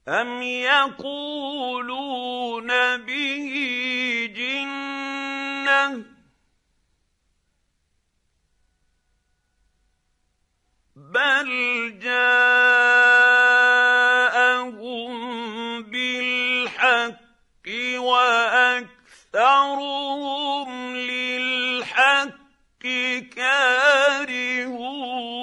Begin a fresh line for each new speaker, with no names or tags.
أَمْ يَقُولُونَ بِهِ جِنَّةٌ ۚ بَلْ جَاءَهُم بِالْحَقِّ وَأَكْثَرُهُمْ لِلْحَقِّ كَارِهُونَ.